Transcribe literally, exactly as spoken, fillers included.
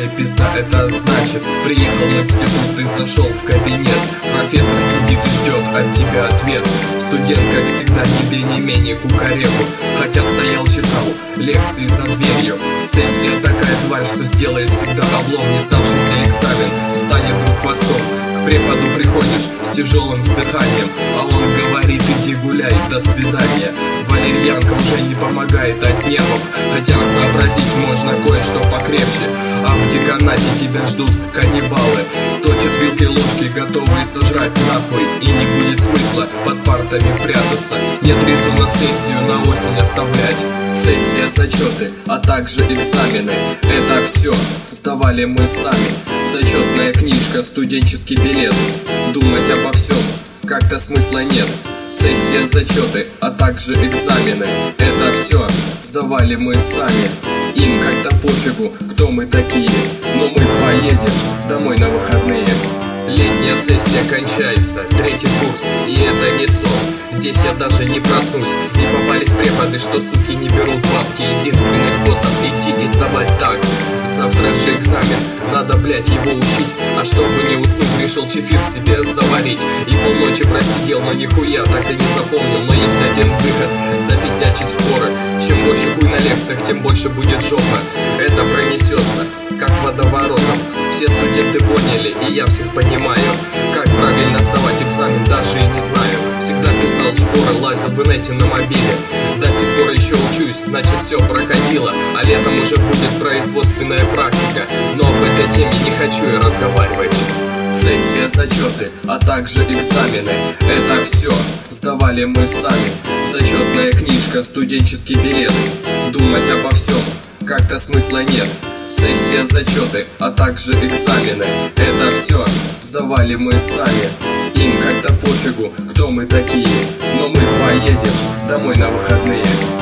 тебе пизда, это значит приехал в институт, ты зашел в кабинет, профессор сидит и ждет от тебя ответ. Студент, как всегда, ни бей, ни менее кукареку, хотя стоял, читал лекции за дверью. Сессия такая тварь, что сделает всегда облом. Не сдавшийся экзамен станет вдруг хвостом. К преподу приходишь с тяжелым вздыханием, а он говорит: иди гуляй, до свидания. Валерьянка уже не помогает от нервов, хотя сообразить можно кое-что покрепче. А в деканате тебя ждут каннибалы, точат вилкой ложки, готовые сожрать нахуй. И не будет смысла под партами прятаться, нет резона сессию на осень оставлять. Сессия, зачеты, а также экзамены — это все сдавали мы сами. Зачетная книжка, студенческий билет, думать обо всем как-то смысла нет. Сессия, зачеты, а также экзамены — это все сдавали мы сами. Им как-то пофигу, кто мы такие, но мы поедем домой на выходные. Летняя сессия кончается, третий курс, и это не сон. Здесь я даже не проснусь. И попались преподы, что, суки, не берут бабки. Единственный способ идти и сдавать так. Завтра же экзамен, надо, блять, его учить. А чтобы не уснуть, решил чефир себе заварить. И полночи просидел, но нихуя так и не запомнил. Но есть один выход — запиздячить шпоры. Чем больше хуй на лекциях, тем больше будет жопа. Это пронесется, как водоворотом. Все студенты поняли, и я всех понимаю. Как правильно сдавать экзамен, даже и не знаю. Всегда писал шпоры, лазил в инете на мобиле. До сих пор еще учусь, значит все прокатило. А летом уже будет производственная практика. Но об этой теме не хочу я разговаривать. Сессия, зачеты, а также экзамены — это все сдавали мы сами. Зачетная книжка, студенческий билет, думать обо всем как-то смысла нет. Сессия, зачеты, а также экзамены — это все сдавали мы сами. Им как-то пофигу, кто мы такие, но мы поедем домой на выходные.